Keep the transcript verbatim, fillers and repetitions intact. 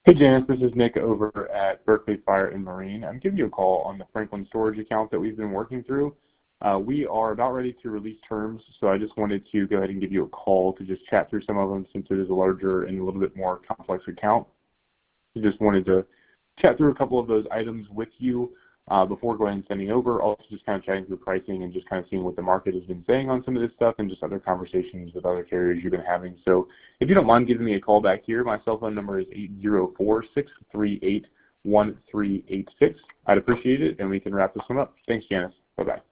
Hey Janice, this is Nick over at Berkeley Fire and Marine. I'm giving you a call on the Franklin storage account that we've been working through. Uh, we are about ready to release terms, so I just wanted to go ahead and give you a call to just chat through some of them since it is a larger and a little bit more complex account. I just wanted to chat through a couple of those items with you uh, before going and sending over. Also just kind of chatting through pricing and just kind of seeing what the market has been saying on some of this stuff and just other conversations with other carriers you've been having. So if you don't mind giving me a call back here, my cell phone number is eight zero four, six three eight, one three eight six. I'd appreciate it, and we can wrap this one up. Thanks, Janice. Bye-bye.